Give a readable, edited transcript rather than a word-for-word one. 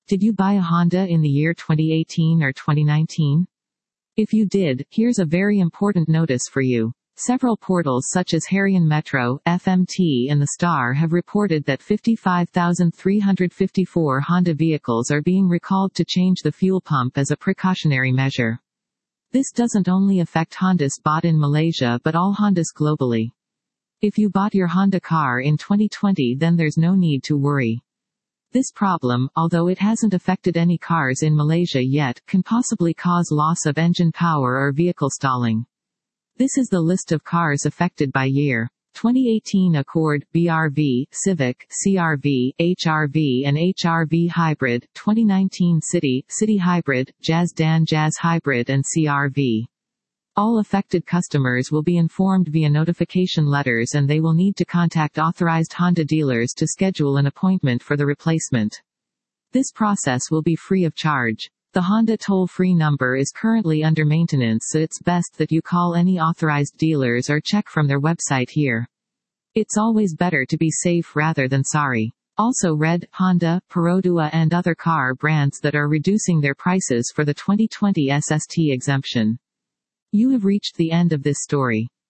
Did you buy a Honda in the year 2018 or 2019? If you did, here's a very important notice for you. Several portals such as Harian Metro, FMT and The Star have reported that 55,354 Honda vehicles are being recalled to change the fuel pump as a precautionary measure. This doesn't only affect Hondas bought in Malaysia but all Hondas globally. If you bought your Honda car in 2020, then there's no need to worry. This problem, although it hasn't affected any cars in Malaysia yet, can possibly cause loss of engine power or vehicle stalling. This is the list of cars affected by year. 2018 Accord, BRV, Civic, CRV, HRV and HRV Hybrid, 2019 City, City Hybrid, Jazz Dan Jazz Hybrid and CRV. All affected customers will be informed via notification letters and they will need to contact authorized Honda dealers to schedule an appointment for the replacement. This process will be free of charge. The Honda toll-free number is currently under maintenance, so it's best that you call any authorized dealers or check from their website here. It's always better to be safe rather than sorry. Also Red, Honda, Perodua and other car brands that are reducing their prices for the 2020 SST exemption. You have reached the end of this story.